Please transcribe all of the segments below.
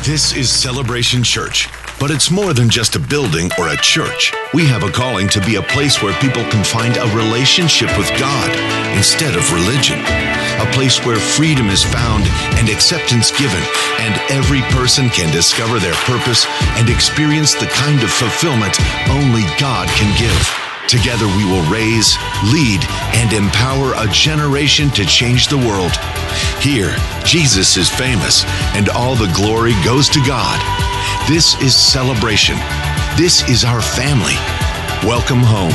This is Celebration Church, but it's more than just a building or a church. We have a calling to be a place where people can find a relationship with God instead of religion. A place where freedom is found and acceptance given, and every person can discover their purpose and experience the kind of fulfillment only God can give. Together we will raise, lead, and empower a generation to change the world. Here, Jesus is famous, and all the glory goes to God. This is Celebration. This is our family. Welcome home.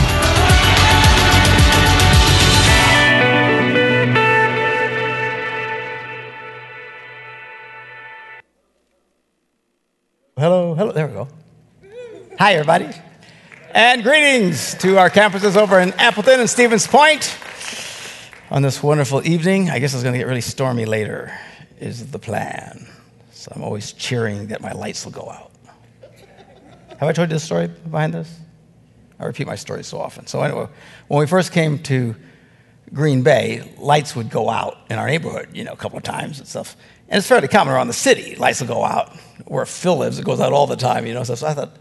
Hello, there we go. Hi, everybody. And greetings to our campuses over in Appleton and Stevens Point on this wonderful evening. I guess it's going to get really stormy later, is the plan. So I'm always cheering that my lights will go out. Have I told you the story behind this? I repeat my story so often. So anyway, when we first came to Green Bay, lights would go out in our neighborhood, a couple of times and stuff. And it's fairly common around the city. Lights will go out. Where Phil lives, it goes out all the time, So I thought,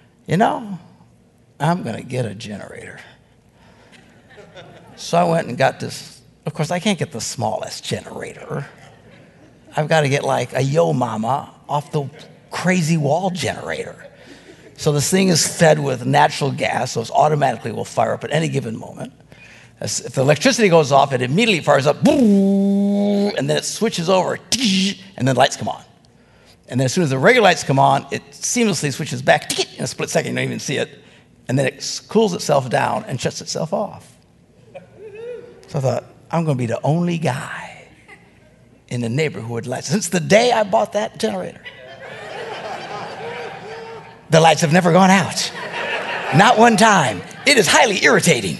I'm going to get a generator. So I went and got this. Of course, I can't get the smallest generator. I've got to get like a Yo Mama off the crazy wall generator. So this thing is fed with natural gas, so it automatically will fire up at any given moment. If the electricity goes off, it immediately fires up, and then it switches over, and then lights come on. And then as soon as the regular lights come on, it seamlessly switches back in a split second. You don't even see it. And then it cools itself down and shuts itself off. So I thought, I'm going to be the only guy in the neighborhood with lights. Since the day I bought that generator, the lights have never gone out. Not one time. It is highly irritating.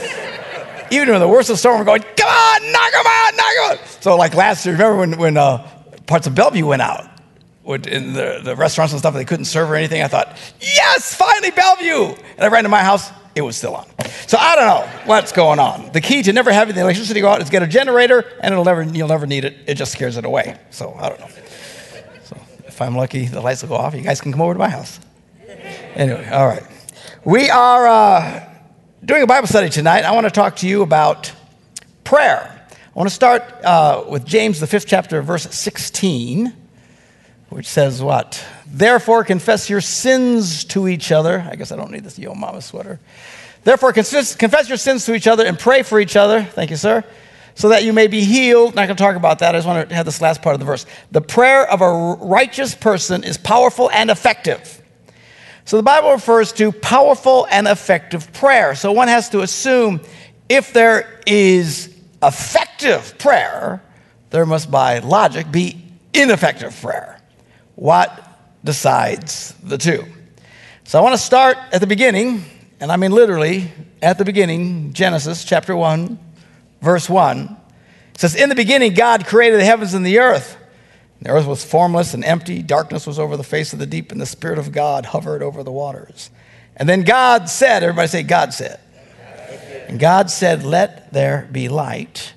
Even in the worst of the storm, we're going, come on, knock them out, knock them out. So like last year, remember when parts of Bellevue went out? In the restaurants and stuff, they couldn't serve or anything. I thought, yes, finally Bellevue. And I ran to my house, it was still on. So I don't know what's going on. The key to never having the electricity go out is get a generator, and you'll never need it. It just scares it away. So I don't know. So if I'm lucky, the lights will go off. You guys can come over to my house. Anyway, all right. We are doing a Bible study tonight. I want to talk to you about prayer. I want to start with James, the 5th chapter, verse 16. Which says what? Therefore, confess your sins to each other. I guess I don't need this Yo Mama sweater. Therefore, confess your sins to each other and pray for each other. Thank you, sir. So that you may be healed. Not going to talk about that. I just want to have this last part of the verse. The prayer of a righteous person is powerful and effective. So the Bible refers to powerful and effective prayer. So one has to assume if there is effective prayer, there must by logic be ineffective prayer. What decides the two? So I want to start at the beginning, and I mean literally at the beginning, Genesis chapter 1, verse 1. It says, in the beginning, God created the heavens and the earth. The earth was formless and empty. Darkness was over the face of the deep, and the Spirit of God hovered over the waters. And then God said, everybody say, God said. And God said, let there be light.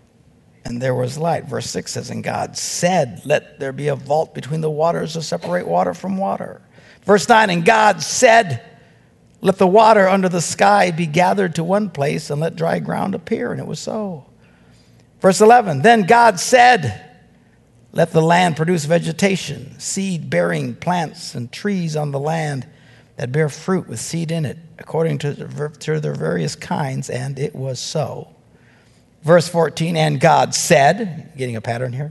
And there was light. Verse 6 says, and God said, let there be a vault between the waters to separate water from water. Verse 9, and God said, let the water under the sky be gathered to one place and let dry ground appear. And it was so. Verse 11, then God said, let the land produce vegetation, seed-bearing plants and trees on the land that bear fruit with seed in it, according to their various kinds. And it was so. Verse 14, and God said, getting a pattern here,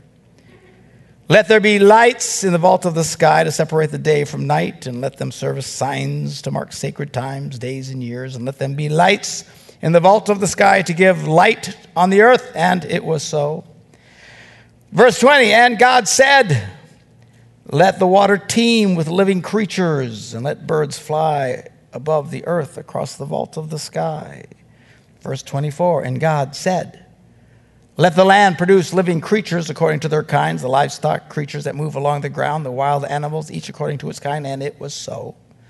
let there be lights in the vault of the sky to separate the day from night, and let them serve as signs to mark sacred times, days, and years, and let them be lights in the vault of the sky to give light on the earth, and it was so. Verse 20, and God said, let the water teem with living creatures, and let birds fly above the earth across the vault of the sky. Verse 24, and God said, let the land produce living creatures according to their kinds, the livestock creatures that move along the ground, the wild animals, each according to its kind, and it was so.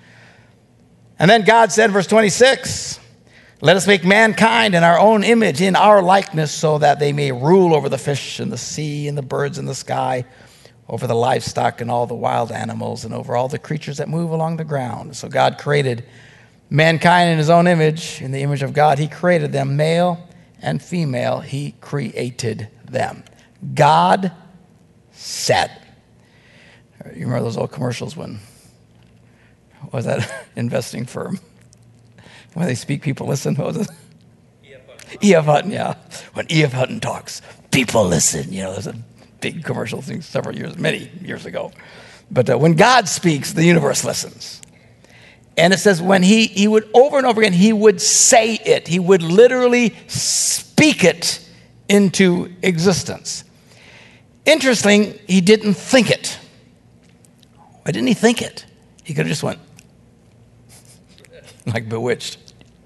And then God said, verse 26, let us make mankind in our own image, in our likeness, so that they may rule over the fish in the sea and the birds in the sky, over the livestock and all the wild animals and over all the creatures that move along the ground. So God created mankind in his own image. In the image of God, he created them. Male and female, he created them. God said. You remember those old commercials when, what was that investing firm? When they speak, people listen. What was it? E.F. Hutton, yeah. When E.F. Hutton talks, people listen. You know, there's a big commercial thing many years ago. But when God speaks, the universe listens. And it says when he would, over and over again, he would say it. He would literally speak it into existence. Interesting, he didn't think it. Why didn't he think it? He could have just went, like Bewitched.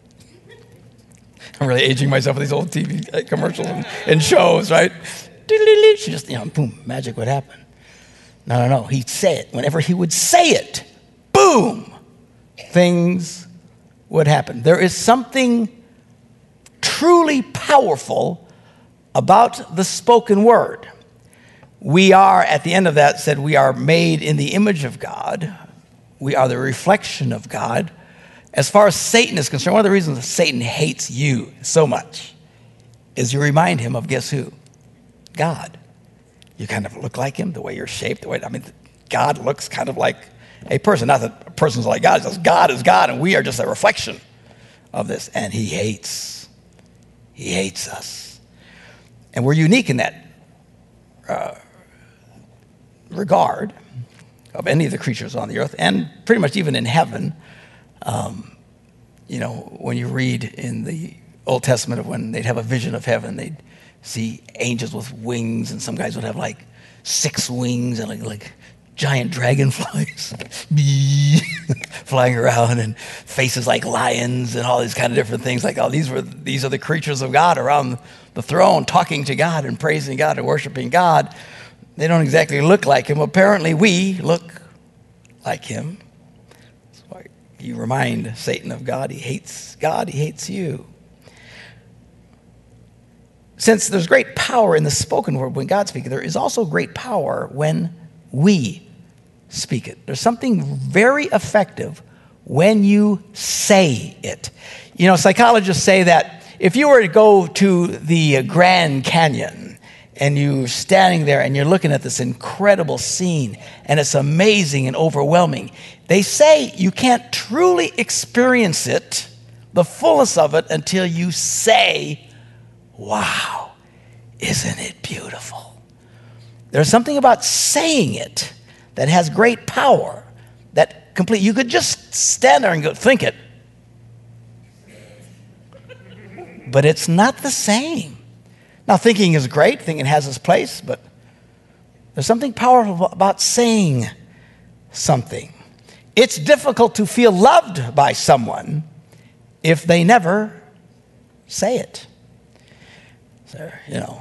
I'm really aging myself with these old TV commercials and shows, right? She just, boom, magic would happen. No. He'd say it. Whenever he would say it, boom, things would happen. There is something truly powerful about the spoken word. We are, at the end of that, said we are made in the image of God. We are the reflection of God. As far as Satan is concerned, one of the reasons that Satan hates you so much is you remind him of, guess who? God. You kind of look like him, the way you're shaped. God looks kind of like a person. Not that a person's like God, it's just God is God, and we are just a reflection of this. And he hates us. And we're unique in that regard of any of the creatures on the earth, and pretty much even in heaven. When you read in the Old Testament of when they'd have a vision of heaven, they'd see angels with wings, and some guys would have like 6 wings and like giant dragonflies flying around, and faces like lions and all these kind of different things. Like, these are the creatures of God around the throne, talking to God and praising God and worshiping God. They don't exactly look like him. Apparently, we look like him. That's why you remind Satan of God. He hates you. Since there's great power in the spoken word when God speaks, there is also great power when we speak it. There's something very effective when you say it. Psychologists say that if you were to go to the Grand Canyon and you're standing there and you're looking at this incredible scene and it's amazing and overwhelming, they say you can't truly experience it, the fullness of it, until you say, "Wow, isn't it beautiful?" There's something about saying it that has great power, you could just stand there and go, think it. But it's not the same. Now, thinking is great. Thinking has its place, but there's something powerful about saying something. It's difficult to feel loved by someone if they never say it. So,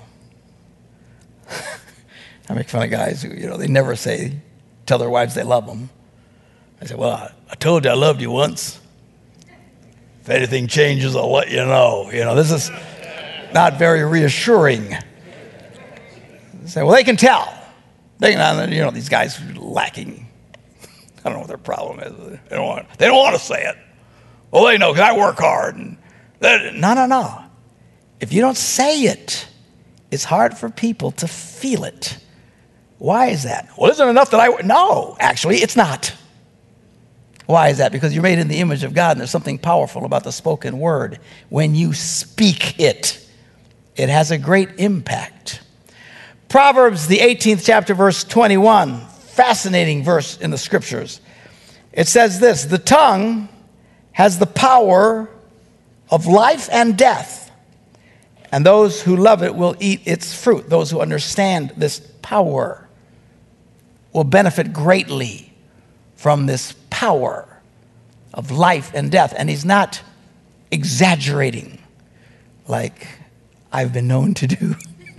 I make fun of guys who, they never tell their wives they love them. I say, well, I told you I loved you once. If anything changes, I'll let you know. This is not very reassuring. They say, well, they can tell. These guys are lacking. I don't know what their problem is. They don't want to say it. Well, they know because I work hard. No. If you don't say it, it's hard for people to feel it. Why is that? Well, isn't it enough that No, actually, it's not. Why is that? Because you're made in the image of God, and there's something powerful about the spoken word. When you speak it, it has a great impact. Proverbs, the 18th chapter, verse 21, fascinating verse in the scriptures. It says this: the tongue has the power of life and death, and those who love it will eat its fruit. Those who understand this power will benefit greatly from this power of life and death. And he's not exaggerating like I've been known to do.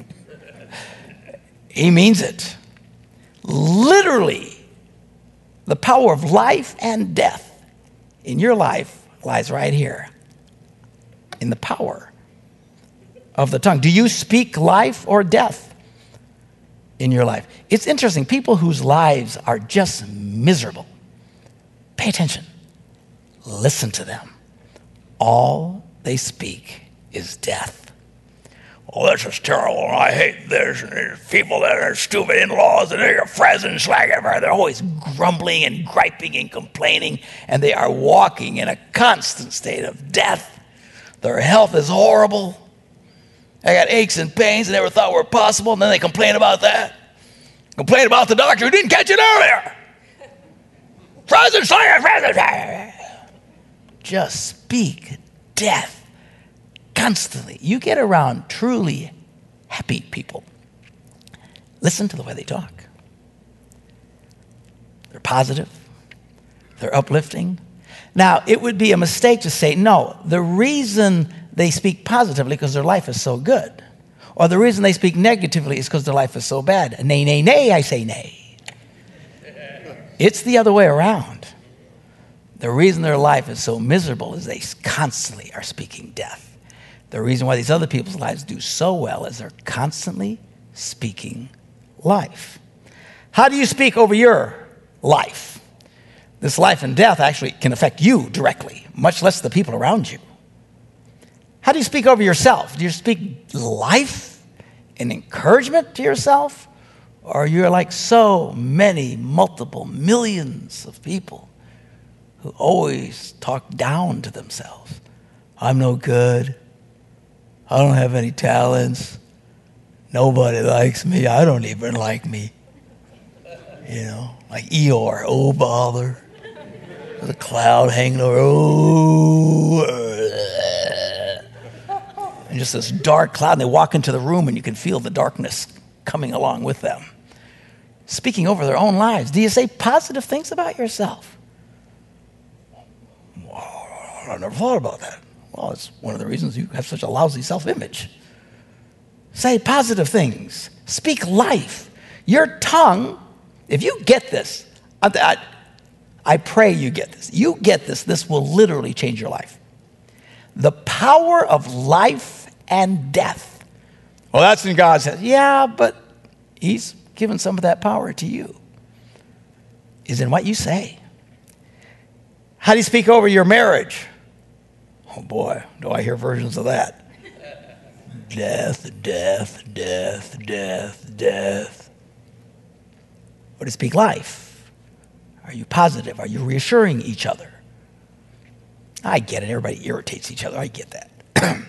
He means it. Literally, the power of life and death in your life lies right here, in the power of the tongue. Do you speak life or death? in your life. It's interesting. People whose lives are just miserable, pay attention. Listen to them. All they speak is death. Oh, this is terrible, and I hate this, and there's people that are stupid in-laws, and they're presents like ever. They're always grumbling and griping and complaining, and they are walking in a constant state of death. Their health is horrible. They got aches and pains they never thought were possible, and then they complain about that. Complain about the doctor who didn't catch it earlier. Presents like presents. Just speak death constantly. You get around truly happy people. Listen to the way they talk. They're positive. They're uplifting. Now, it would be a mistake to say, no, the reason they speak positively because their life is so good. Or the reason they speak negatively is because their life is so bad. Nay, nay, nay, I say nay. It's the other way around. The reason their life is so miserable is they constantly are speaking death. The reason why these other people's lives do so well is they're constantly speaking life. How do you speak over your life? This life and death actually can affect you directly, much less the people around you. How do you speak over yourself? Do you speak life and encouragement to yourself? Or you're like so many, multiple millions of people who always talk down to themselves. I'm no good. I don't have any talents. Nobody likes me. I don't even like me. You know, like Eeyore, oh bother. There's a cloud hanging over, oh. And just this dark cloud, and they walk into the room and you can feel the darkness coming along with them. Speaking over their own lives. Do you say positive things about yourself? I never thought about that. Well, it's one of the reasons you have such a lousy self-image. Say positive things. Speak life. Your tongue, if you get this, I pray you get this. You get this, this will literally change your life. The power of life and death. Well, that's in God's hands. Yeah, but he's given some of that power to you. Is in what you say. How do you speak over your marriage? Oh boy, do I hear versions of that. Death, death, death, death, death. Or to speak life. Are you positive? Are you reassuring each other? I get it. Everybody irritates each other. I get that.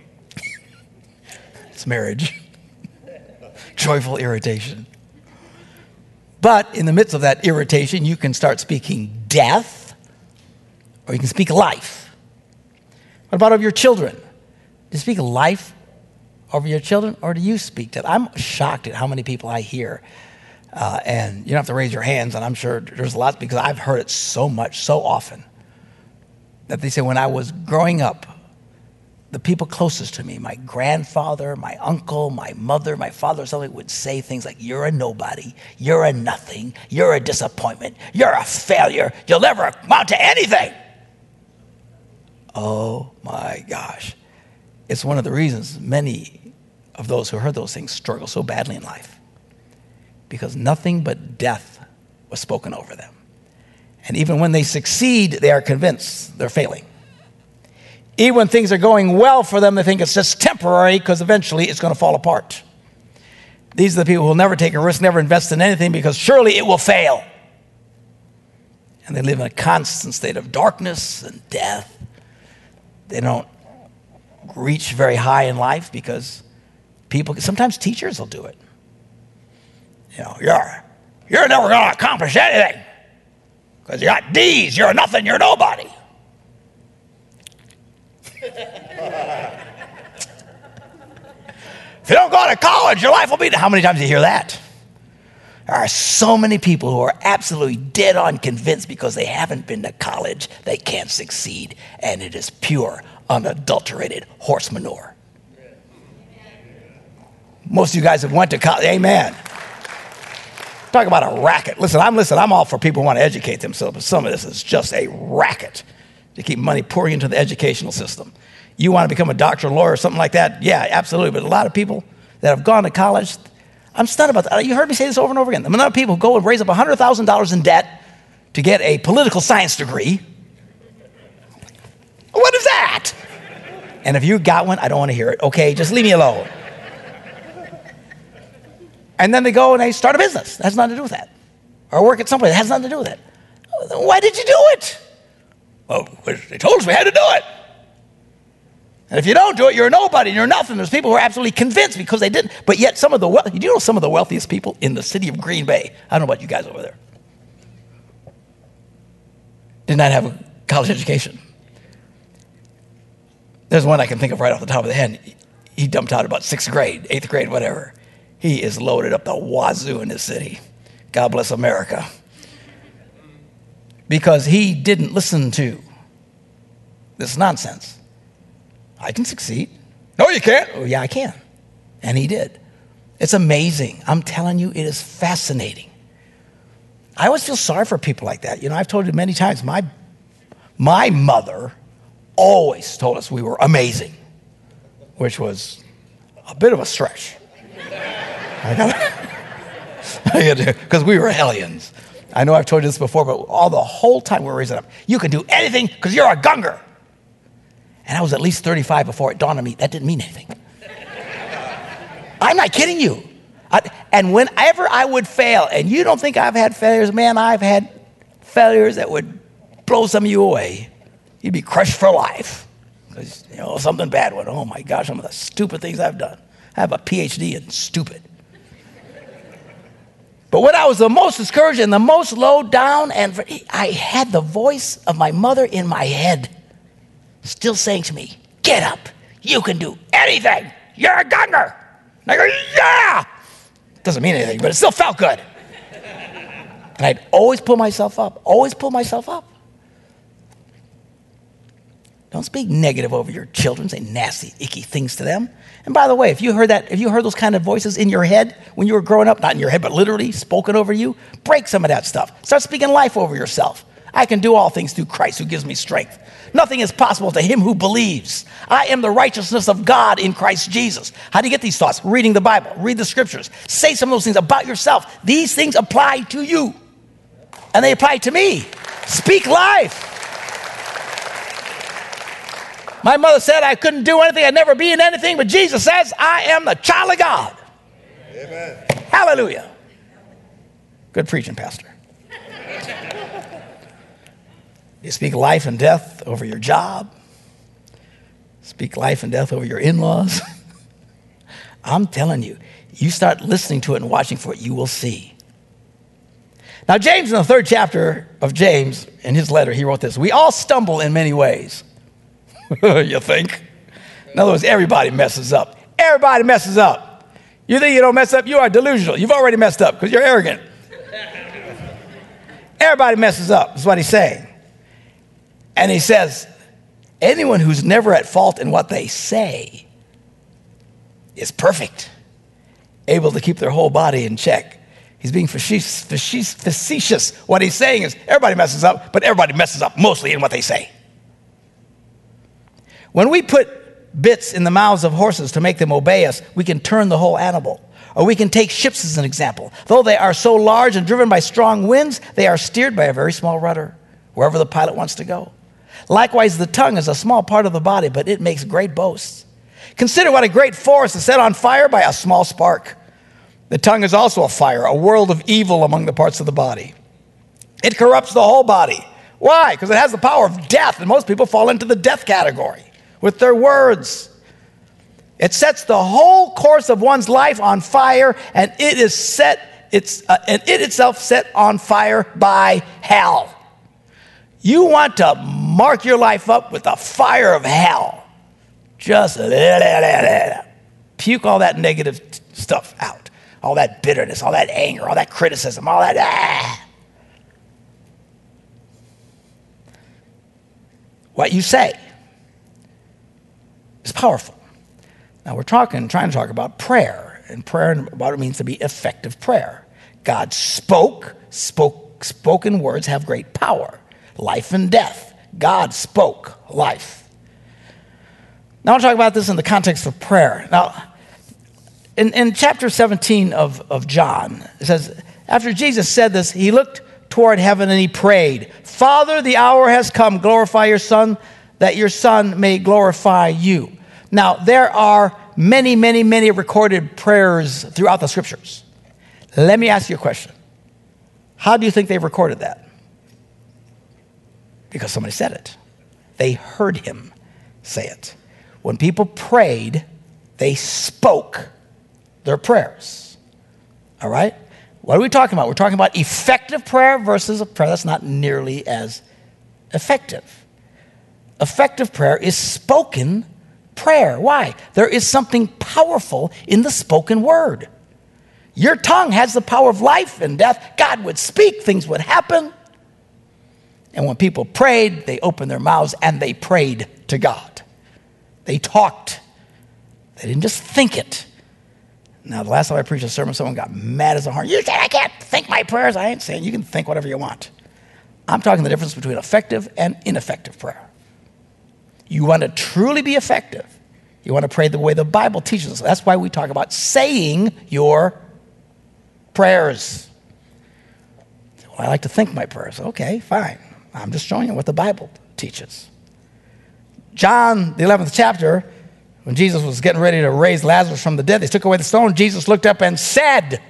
It's marriage. Joyful irritation. But in the midst of that irritation, you can start speaking death, or you can speak life. What about over your children? Do you speak life over your children, or do you speak death? I'm shocked at how many people I hear. And you don't have to raise your hands, and I'm sure there's lots, because I've heard it so much, so often, that they say, when I was growing up, the people closest to me, my grandfather, my uncle, my mother, my father, something would say things like, you're a nobody, you're a nothing, you're a disappointment, you're a failure, you'll never amount to anything. Oh my gosh. It's one of the reasons many of those who heard those things struggle so badly in life. Because nothing but death was spoken over them. And even when they succeed, they are convinced they're failing. Even when things are going well for them, they think it's just temporary because eventually it's going to fall apart. These are the people who will never take a risk, never invest in anything because surely it will fail. And they live in a constant state of darkness and death. They don't reach very high in life because people, sometimes teachers will do it. You know, you're never going to accomplish anything because you got D's, you're nothing, you're nobody. If you don't go to college, your life will be... How many times do you hear that? There are so many people who are absolutely dead on convinced because they haven't been to college, they can't succeed, and it is pure, unadulterated horse manure. Most of you guys have went to college. Amen. Talk about a racket. Listen, I'm all for people who want to educate themselves, but some of this is just a racket to keep money pouring into the educational system. You want to become a doctor, lawyer, or something like that? Yeah, absolutely. But a lot of people that have gone to college, I'm stunned about that. You heard me say this over and over again. The amount of people who go and raise up $100,000 in debt to get a political science degree. What is that? And if you got one, I don't want to hear it. Okay, just leave me alone. And then they go and they start a business. That has nothing to do with that. Or work at someplace. That has nothing to do with it. Why did you do it? Well, they told us we had to do it. And if you don't do it, you're a nobody and you're nothing. There's people who are absolutely convinced because they didn't. But yet do you know some of the wealthiest people in the city of Green Bay? I don't know about you guys over there. Did not have a college education. There's one I can think of right off the top of the head. He dumped out about 6th grade, 8th grade, whatever. He is loaded up the wazoo in this city. God bless America. Because he didn't listen to this nonsense. I can succeed. No, you can't. Oh, yeah, I can. And he did. It's amazing. I'm telling you, it is fascinating. I always feel sorry for people like that. You know, I've told you many times, my mother always told us we were amazing, which was a bit of a stretch. Because we were hellions. I know I've told you this before, but the whole time we were raising up, you can do anything because you're a gunger. And I was at least 35 before it dawned on me that didn't mean anything. I'm not kidding you. And whenever I would fail, and you don't think I've had failures, man, I've had failures that would blow some of you away. You'd be crushed for life. Because, something bad would. Oh my gosh, some of the stupid things I've done. I have a PhD in stupid. But when I was the most discouraged and the most low down, and I had the voice of my mother in my head, still saying to me, get up, you can do anything, you're a gunger. And I go, yeah! Doesn't mean anything, but it still felt good. And I'd always pull myself up. Don't speak negative over your children, say nasty, icky things to them. And by the way, if you heard those kind of voices in your head when you were growing up, not in your head, but literally spoken over you, break some of that stuff. Start speaking life over yourself. I can do all things through Christ who gives me strength. Nothing is possible to him who believes. I am the righteousness of God in Christ Jesus. How do you get these thoughts? Reading the Bible, read the scriptures. Say some of those things about yourself. These things apply to you. And they apply to me. Speak life. My mother said I couldn't do anything, I'd never be in anything, but Jesus says I am the child of God. Amen. Hallelujah. Good preaching, Pastor. You speak life and death over your job. Speak life and death over your in-laws. I'm telling you, you start listening to it and watching for it, you will see. Now, James, in the 3rd chapter of James, in his letter, he wrote this: we all stumble in many ways. You think? In other words, everybody messes up. Everybody messes up. You think you don't mess up? You are delusional. You've already messed up because you're arrogant. Everybody messes up. That's what he's saying. And he says, anyone who's never at fault in what they say is perfect, able to keep their whole body in check. He's being facetious. What he's saying is everybody messes up, but everybody messes up mostly in what they say. When we put bits in the mouths of horses to make them obey us, we can turn the whole animal. Or we can take ships as an example. Though they are so large and driven by strong winds, they are steered by a very small rudder, wherever the pilot wants to go. Likewise, the tongue is a small part of the body, but it makes great boasts. Consider what a great forest is set on fire by a small spark. The tongue is also a fire, a world of evil among the parts of the body. It corrupts the whole body. Why? Because it has the power of death, and most people fall into the death category with their words. It sets the whole course of one's life on fire, and it itself set on fire by hell. You want to mark your life up with the fire of hell. Just puke all that negative stuff out. All that bitterness, all that anger, all that criticism, all that. What you say is powerful. Now we're trying to talk about prayer, and prayer and what it means to be effective prayer. God spoken words have great power. Life and death. God spoke life. Now I want to talk about this in the context of prayer. Now, In chapter 17 of John, it says, after Jesus said this, he looked toward heaven and he prayed, Father, the hour has come. Glorify your Son, that your Son may glorify you. Now, there are many, many, many recorded prayers throughout the scriptures. Let me ask you a question. How do you think they recorded that? Because somebody said it. They heard him say it. When people prayed, they spoke their prayers. All right? What are we talking about? We're talking about effective prayer versus a prayer that's not nearly as effective. Effective prayer is spoken prayer. Why? There is something powerful in the spoken word. Your tongue has the power of life and death. God would speak, things would happen. And when people prayed, they opened their mouths and they prayed to God. They talked. They didn't just think it. Now, the last time I preached a sermon, someone got mad as a horn. You said I can't think my prayers. I ain't saying you can think whatever you want. I'm talking the difference between effective and ineffective prayer. You want to truly be effective. You want to pray the way the Bible teaches us. That's why we talk about saying your prayers. Well, I like to think my prayers. Okay, fine. I'm just showing you what the Bible teaches. John, the 11th chapter, when Jesus was getting ready to raise Lazarus from the dead, they took away the stone. Jesus looked up and said,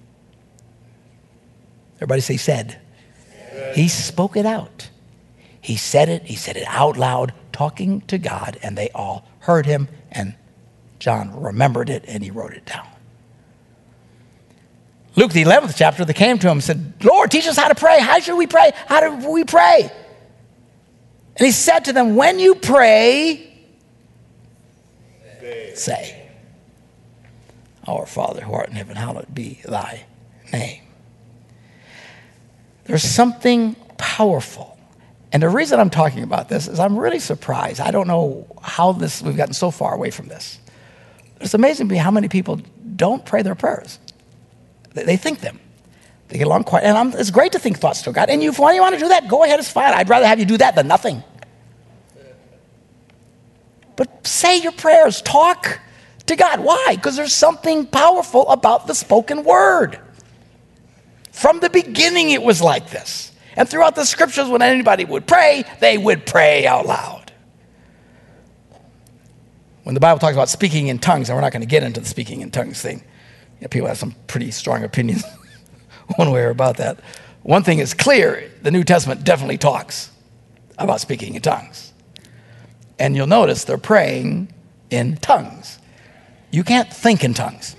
everybody say said. He spoke it out. He said it out loud, talking to God, and they all heard him, and John remembered it, and he wrote it down. Luke, the 11th chapter, they came to him and said, Lord, teach us how to pray. How should we pray? How do we pray? And he said to them, when you pray, say, Our Father who art in heaven, hallowed be thy name. There's something powerful. And the reason I'm talking about this is I'm really surprised. I don't know how we've gotten so far away from this. It's amazing to me how many people don't pray their prayers. They think them. They get along quiet. And it's great to think thoughts to God. And if you want to do that, go ahead, it's fine. I'd rather have you do that than nothing. But say your prayers. Talk to God. Why? Because there's something powerful about the spoken word. From the beginning, it was like this. And throughout the scriptures, when anybody would pray, they would pray out loud. When the Bible talks about speaking in tongues, and we're not going to get into the speaking in tongues thing. People have some pretty strong opinions one way or about that. One thing is clear, the New Testament definitely talks about speaking in tongues. And you'll notice they're praying in tongues. You can't think in tongues.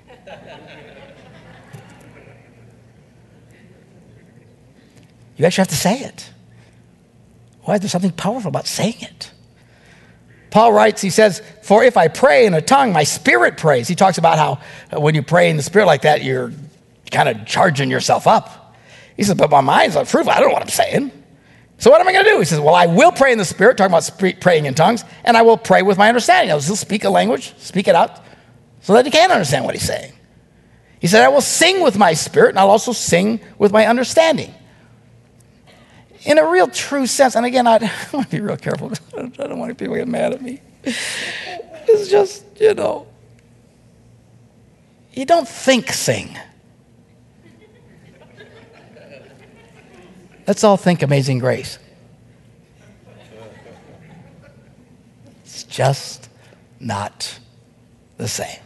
You actually have to say it. Why? There's something powerful about saying it. Paul writes, he says, for if I pray in a tongue, my spirit prays. He talks about how when you pray in the spirit like that, you're kind of charging yourself up. He says, but my mind's unfruitful. I don't know what I'm saying. So what am I going to do? He says, well, I will pray in the spirit, talking about praying in tongues, and I will pray with my understanding. I'll still speak a language, speak it out, so that you can understand what he's saying. He said, I will sing with my spirit, and I'll also sing with my understanding. In a real true sense, and again, I want to be real careful. I don't want people to get mad at me. It's just, you don't think sing. Let's all think Amazing Grace. It's just not the same.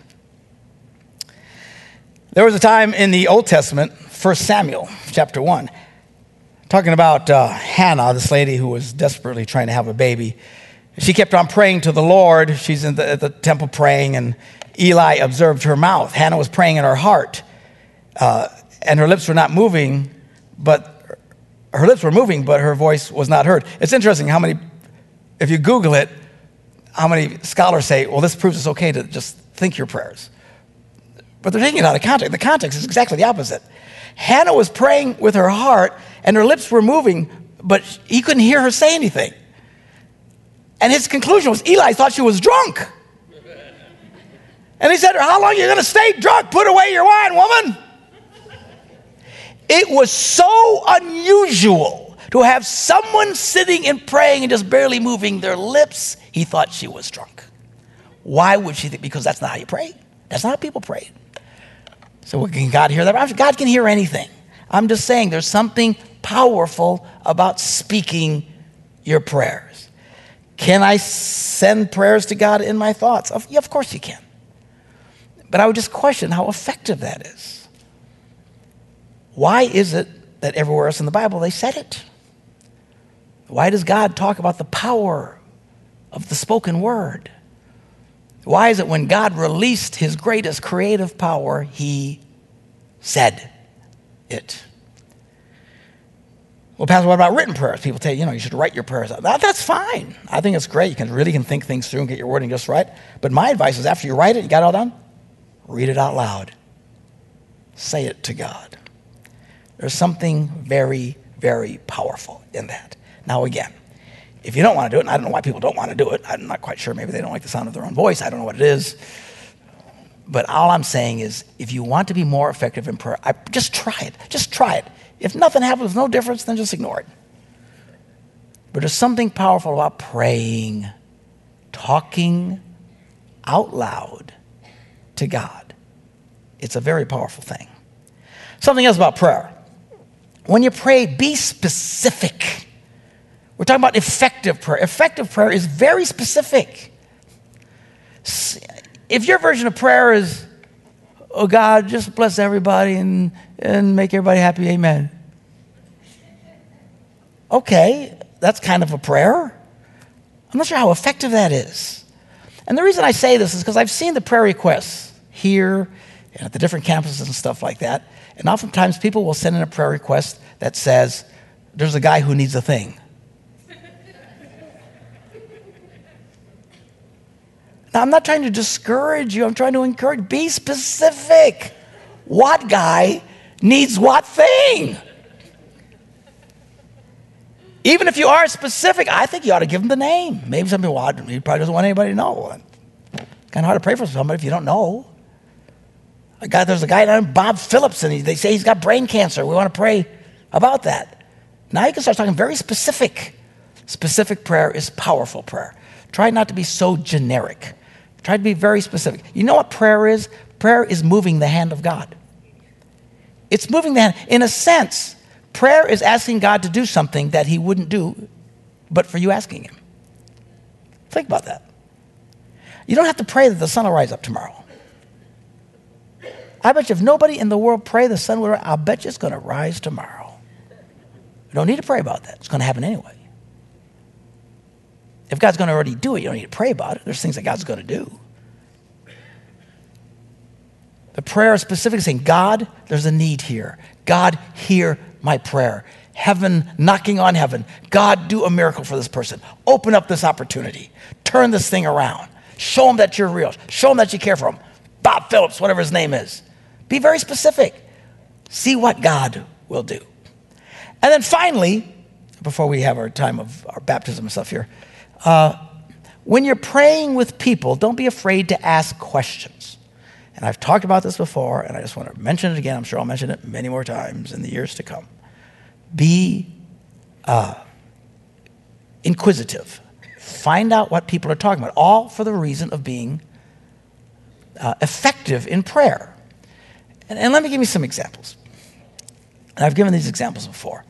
There was a time in the Old Testament, 1 Samuel chapter 1, talking about Hannah, this lady who was desperately trying to have a baby. She kept on praying to the Lord. She's at the temple praying, and Eli observed her mouth. Hannah was praying in her heart, and her lips were not moving, but her lips were moving, but her voice was not heard. It's interesting how many, if you Google it, how many scholars say, well, this proves it's okay to just think your prayers. But they're taking it out of context. The context is exactly the opposite. Hannah was praying with her heart, and her lips were moving, but he couldn't hear her say anything. And his conclusion was Eli thought she was drunk. And he said to her, how long are you going to stay drunk? Put away your wine, woman. It was so unusual to have someone sitting and praying and just barely moving their lips. He thought she was drunk. Why would she think? Because that's not how you pray. That's not how people prayed. So can God hear that? God can hear anything. I'm just saying there's something powerful about speaking your prayers. Can I send prayers to God in my thoughts? Yeah, of course you can. But I would just question how effective that is. Why is it that everywhere else in the Bible they said it? Why does God talk about the power of the spoken word? Why is it when God released his greatest creative power, he said it? Well, Pastor, what about written prayers? People tell you, you should write your prayers out. That's fine. I think it's great. You can think things through and get your wording just right. But my advice is after you write it, you got it all done, read it out loud. Say it to God. There's something very, very powerful in that. Now, again, if you don't want to do it, and I don't know why people don't want to do it. I'm not quite sure. Maybe they don't like the sound of their own voice. I don't know what it is. But all I'm saying is if you want to be more effective in prayer, just try it. Just try it. If nothing happens, no difference, then just ignore it. But there's something powerful about praying, talking out loud to God. It's a very powerful thing. Something else about prayer. When you pray, be specific. We're talking about effective prayer. Effective prayer is very specific. If your version of prayer is, oh God, just bless everybody and make everybody happy, amen. Okay, that's kind of a prayer. I'm not sure how effective that is. And the reason I say this is because I've seen the prayer requests here and at the different campuses and stuff like that. And oftentimes people will send in a prayer request that says, there's a guy who needs a thing. Now, I'm not trying to discourage you. I'm trying to encourage. Be specific. What guy needs what thing? Even if you are specific, I think you ought to give him the name. Maybe some people, he probably doesn't want anybody to know. It's kind of hard to pray for somebody if you don't know. There's a guy named Bob Phillips, and they say he's got brain cancer. We want to pray about that. Now you can start talking very specific. Specific prayer is powerful prayer. Try not to be so generic. Try to be very specific. You know what prayer is? Prayer is moving the hand of God. It's moving the hand. In a sense, prayer is asking God to do something that he wouldn't do but for you asking him. Think about that. You don't have to pray that the sun will rise up tomorrow. I bet you if nobody in the world pray the sun will rise, I'll bet you it's going to rise tomorrow. You don't need to pray about that. It's going to happen anyway. If God's going to already do it, you don't need to pray about it. There's things that God's going to do. The prayer is specifically saying, God, there's a need here. God, hear my prayer. Heaven, knocking on heaven. God, do a miracle for this person. Open up this opportunity. Turn this thing around. Show them that you're real. Show them that you care for them. Bob Phillips, whatever his name is. Be very specific. See what God will do. And then finally, before we have our time of our baptism and stuff here, when you're praying with people, don't be afraid to ask questions. And I've talked about this before, and I just want to mention it again. I'm sure I'll mention it many more times in the years to come. Be inquisitive. Find out what people are talking about, all for the reason of being effective in prayer. And let me give you some examples. And I've given these examples before.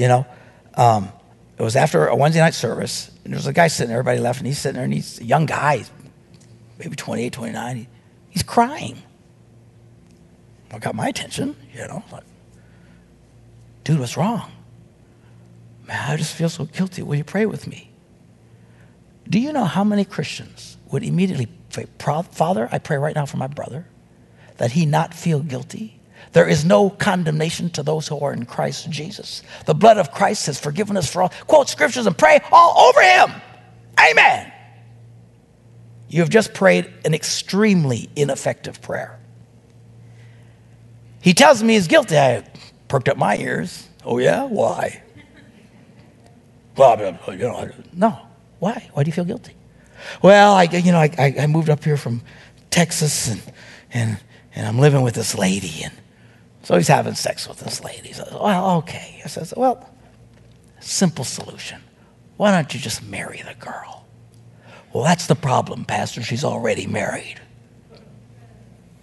It was after a Wednesday night service, and there was a guy sitting there, everybody left, and he's sitting there, and he's a young guy, maybe 28, 29. He's crying. Well, got my attention, like, dude, what's wrong? Man, I just feel so guilty. Will you pray with me? Do you know how many Christians would immediately say, Father, I pray right now for my brother, that he not feel guilty? There is no condemnation to those who are in Christ Jesus. The blood of Christ has forgiven us for all. Quote scriptures and pray all over him. Amen. You have just prayed an extremely ineffective prayer. He tells me he's guilty. I perked up my ears. Oh yeah? Why? Well, no. Why? Why do you feel guilty? Well, I moved up here from Texas and I'm living with this lady, and so he's having sex with this lady. So, well, okay. I says, well, simple solution. Why don't you just marry the girl? Well, that's the problem, Pastor. She's already married.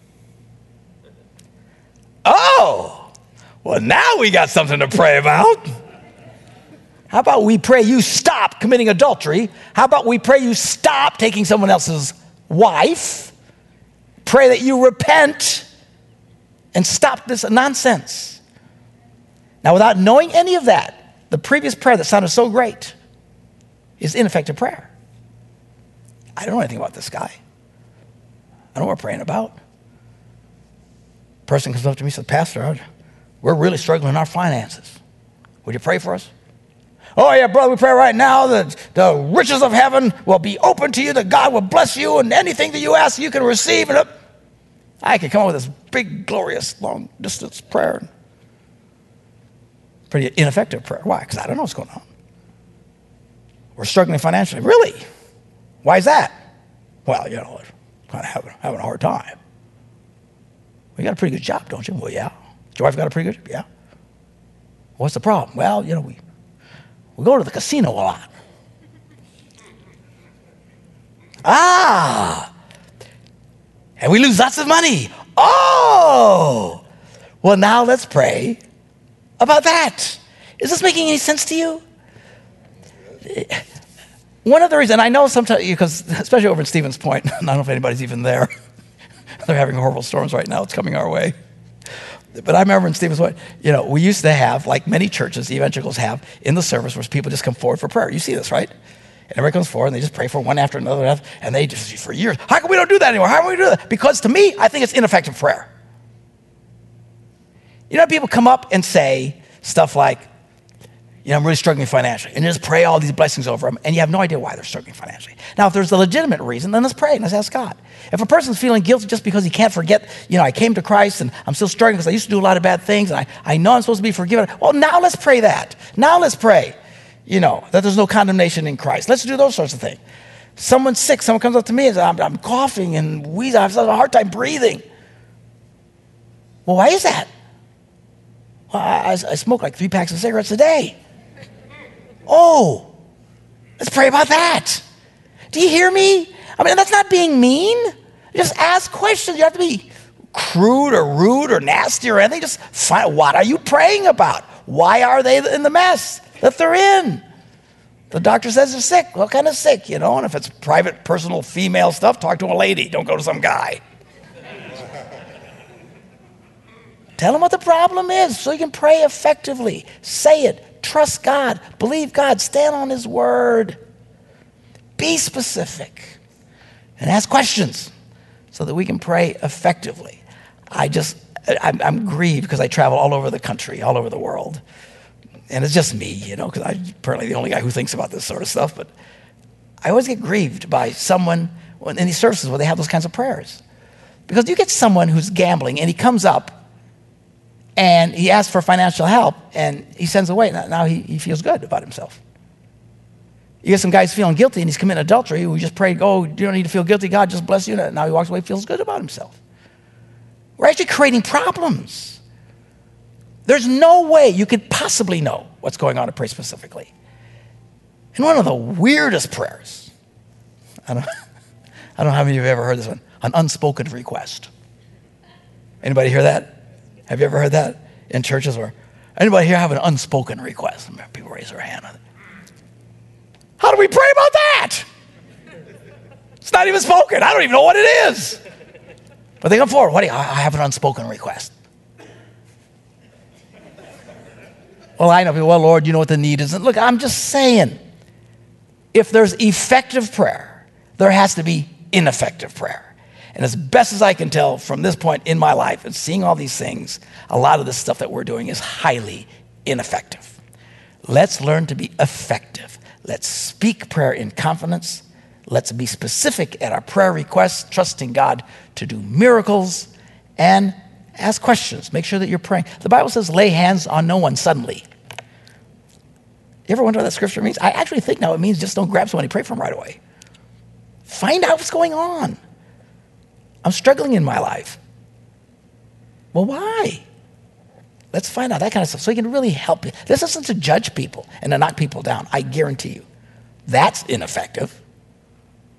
Oh, well, now we got something to pray about. How about we pray you stop committing adultery? How about we pray you stop taking someone else's wife? Pray that you repent and stop this nonsense. Now, without knowing any of that, the previous prayer that sounded so great is ineffective prayer. I don't know anything about this guy. I don't know what we're praying about. Person comes up to me and says, Pastor, we're really struggling in our finances. Would you pray for us? Oh, yeah, brother, we pray right now that the riches of heaven will be open to you, that God will bless you, and anything that you ask, you can receive. And I could come up with this big, glorious, long-distance prayer. Pretty ineffective prayer. Why? Because I don't know what's going on. We're struggling financially. Really? Why is that? Well, kind of having a hard time. Well, you got a pretty good job, don't you? Well, yeah. Your wife got a pretty good job? Yeah. What's the problem? Well, we go to the casino a lot. And we lose lots of money. Oh! Well, now let's pray about that. Is this making any sense to you? One of the reasons, I know sometimes, because especially over in Stevens Point, I don't know if anybody's even there. They're having horrible storms right now. It's coming our way. But I remember in Stevens Point, we used to have, like many churches, evangelicals have, in the service where people just come forward for prayer. You see this, right? And everybody comes forward and they just pray for one after another, and they just, for years, how come we don't do that anymore? How come we do that? Because to me, I think it's ineffective prayer. People come up and say stuff like, I'm really struggling financially, and just pray all these blessings over them, and you have no idea why they're struggling financially. Now, if there's a legitimate reason, then let's pray and let's ask God. If a person's feeling guilty just because he can't forget, I came to Christ and I'm still struggling because I used to do a lot of bad things, and I know I'm supposed to be forgiven. Well, now let's pray that. Now let's pray, that there's no condemnation in Christ. Let's do those sorts of things. Someone's sick. Someone comes up to me and says, I'm coughing and wheezing. I have a hard time breathing. Well, why is that? Well, I smoke like 3 packs of cigarettes a day. Oh, let's pray about that. Do you hear me? That's not being mean. Just ask questions. You have to be crude or rude or nasty or anything. Just find, what are you praying about? Why are they in the mess that they're in? The doctor says they're sick. What kind of sick, And if it's private, personal, female stuff, talk to a lady. Don't go to some guy. Tell them what the problem is so you can pray effectively. Say it. Trust God. Believe God. Stand on His word. Be specific. And ask questions so that we can pray effectively. I'm grieved because I travel all over the country, all over the world. And it's just me, because I'm apparently the only guy who thinks about this sort of stuff. But I always get grieved by someone in these services where they have those kinds of prayers. Because you get someone who's gambling and he comes up and he asks for financial help, and he sends away. Now he feels good about himself. You get some guy who's feeling guilty, and he's committing adultery. We just prayed, you don't need to feel guilty. God just bless you. Now he walks away, feels good about himself. We're actually creating problems. There's no way you could possibly know what's going on to pray specifically. And one of the weirdest prayers, I don't know how many of you have ever heard this one, an unspoken request. Anybody hear that? Have you ever heard that in churches? Or anybody here have an unspoken request? People raise their hand. How do we pray about that? It's not even spoken. I don't even know what it is. But they come forward. I have an unspoken request. Well, I know people, Lord, you know what the need is. And look, I'm just saying, if there's effective prayer, there has to be ineffective prayer. And as best as I can tell from this point in my life and seeing all these things, a lot of this stuff that we're doing is highly ineffective. Let's learn to be effective. Let's speak prayer in confidence. Let's be specific at our prayer requests, trusting God to do miracles, and ask questions. Make sure that you're praying. The Bible says, lay hands on no one suddenly. You ever wonder what that scripture means? I actually think now it means just don't grab somebody and pray for them right away. Find out what's going on. I'm struggling in my life. Well, why? Let's find out that kind of stuff so you can really help you. This isn't to judge people and to knock people down. I guarantee you. That's ineffective.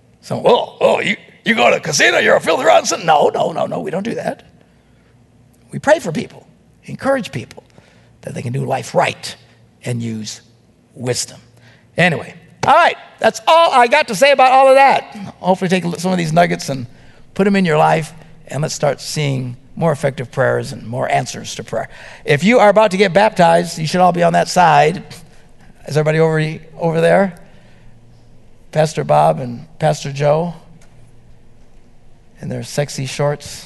So, you go to a casino, you're a filthy rotten son. No, we don't do that. We pray for people, encourage people that they can do life right and use wisdom. Anyway, all right, that's all I got to say about all of that. Hopefully take some of these nuggets and put them in your life, and let's start seeing more effective prayers and more answers to prayer. If you are about to get baptized, you should all be on that side. Is everybody over there? Pastor Bob and Pastor Joe in their sexy shorts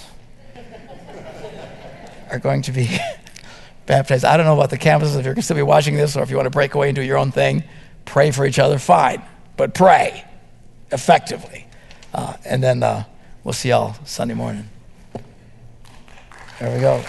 are going to be baptized. I don't know about the campuses, if you're going to still be watching this, or if you want to break away and do your own thing. Pray for each other, fine, but pray effectively. And then we'll see y'all Sunday morning. There we go.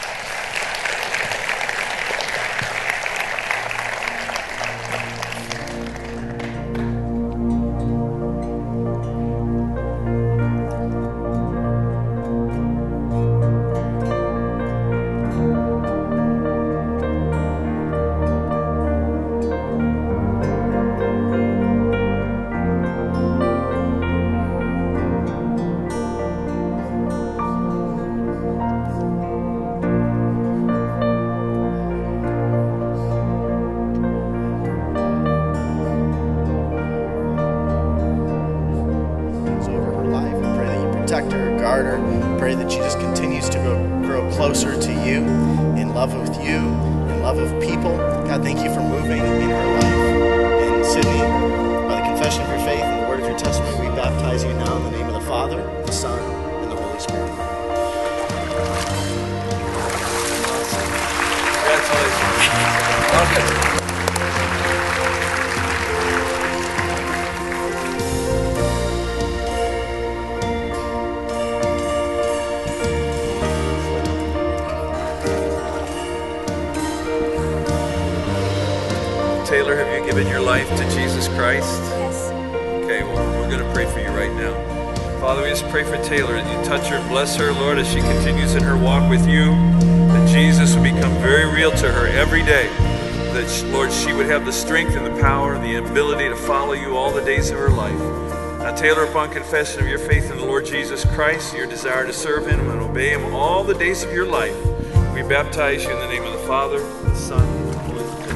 Taylor, have you given your life to Jesus Christ? Yes. Okay, well, we're going to pray for you right now. Father, we just pray for Taylor, that you touch her and bless her, Lord, as she continues in her walk with you, that Jesus will become very real to her every day, that, Lord, she would have the strength and the power and the ability to follow you all the days of her life. Now, Taylor, upon confession of your faith in the Lord Jesus Christ, your desire to serve him and obey him all the days of your life, we baptize you in the name of the Father, the Son, and the Holy Spirit.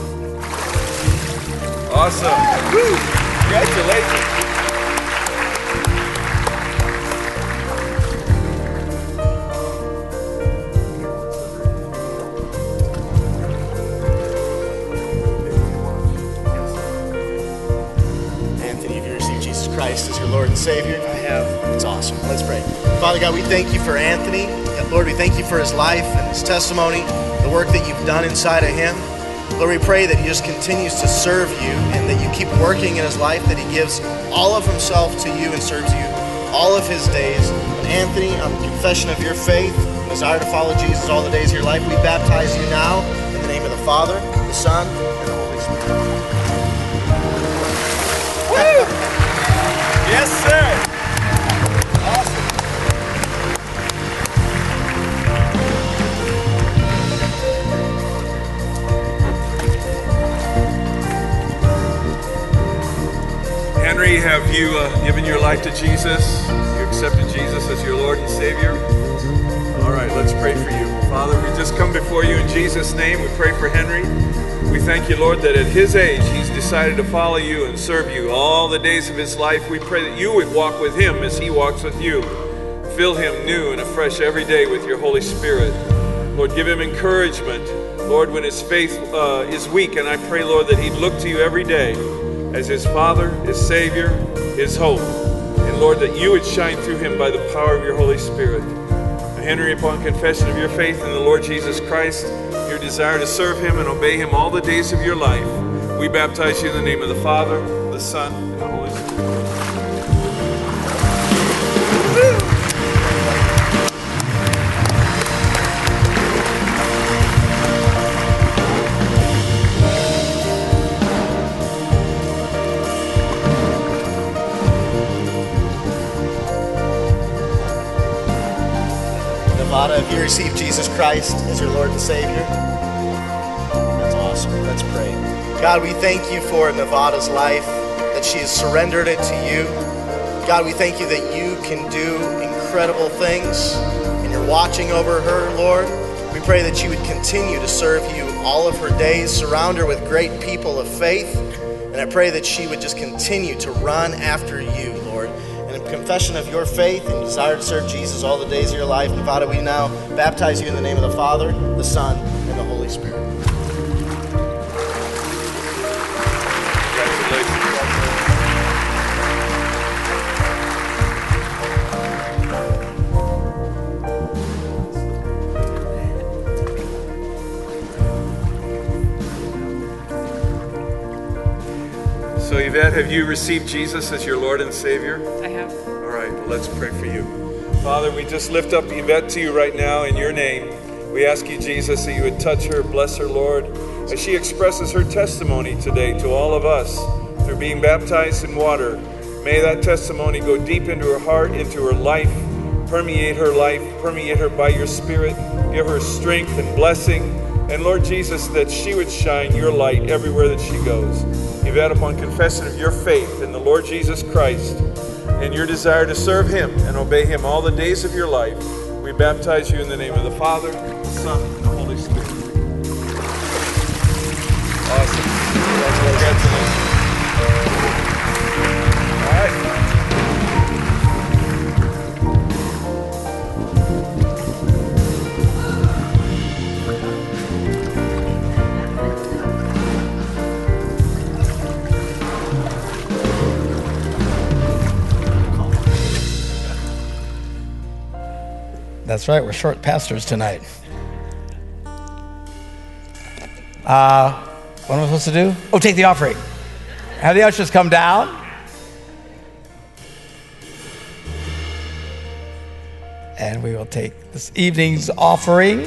Awesome. Woo. Congratulations. Anthony, have you received Jesus Christ as your Lord and Savior? I have. It's awesome. Let's pray. Father God, we thank you for Anthony. Lord, we thank you for his life and his testimony, the work that you've done inside of him. Lord, we pray that he just continues to serve you and that you keep working in his life, that he gives all of himself to you and serves you all of his days. And Anthony, on the confession of your faith and desire to follow Jesus all the days of your life, we baptize you now in the name of the Father, the Son, and the Holy Spirit. Woo! Yes, sir. Awesome. Henry, have you given your life to Jesus? You accepted Jesus as your Lord and Savior? All right, let's pray for you. Father, we just come before you in Jesus' name. We pray for Henry. We thank you, Lord, that at his age, he's decided to follow you and serve you all the days of his life. We pray that you would walk with him as he walks with you. Fill him new and afresh every day with your Holy Spirit. Lord, give him encouragement, Lord, when his faith is weak. And I pray, Lord, that he'd look to you every day as his Father, his Savior, his hope. And Lord, that you would shine through him by the power of your Holy Spirit. Henry, upon confession of your faith in the Lord Jesus Christ, your desire to serve him and obey him all the days of your life, we baptize you in the name of the Father, the Son, and the Holy Spirit. Nevada, have you received Jesus Christ as your Lord and Savior? That's awesome. Let's pray. God, we thank you for Nevada's life, that she has surrendered it to you. God, we thank you that you can do incredible things, and you're watching over her, Lord. We pray that she would continue to serve you all of her days, surround her with great people of faith, and I pray that she would just continue to run after you, Lord, in a confession of your faith and desire to serve Jesus all the days of your life. And Father, we now baptize you in the name of the Father, the Son, and the Holy Spirit. So Yvette, have you received Jesus as your Lord and Savior? I have. All right, well, let's pray for you. Father, we just lift up Yvette to you right now in your name. We ask you, Jesus, that you would touch her, bless her, Lord, as she expresses her testimony today to all of us through being baptized in water. May that testimony go deep into her heart, into her life, permeate her by your Spirit, give her strength and blessing. And Lord Jesus, that she would shine your light everywhere that she goes. Yvette, upon confession of your faith in the Lord Jesus Christ and your desire to serve him and obey him all the days of your life, we baptize you in the name of the Father, the Son, and the Holy Spirit. Awesome. Congratulations. All right. That's right, we're short pastors tonight. What am I supposed to do? Oh, take the offering. Have the ushers come down. And we will take this evening's offering.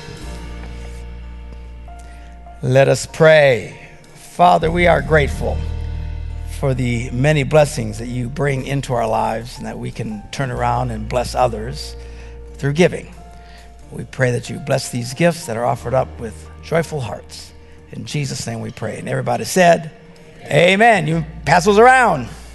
Let us pray. Father, we are grateful for the many blessings that you bring into our lives and that we can turn around and bless others through giving. We pray that you bless these gifts that are offered up with joyful hearts. In Jesus' name we pray. And everybody said, Amen. You pass those around.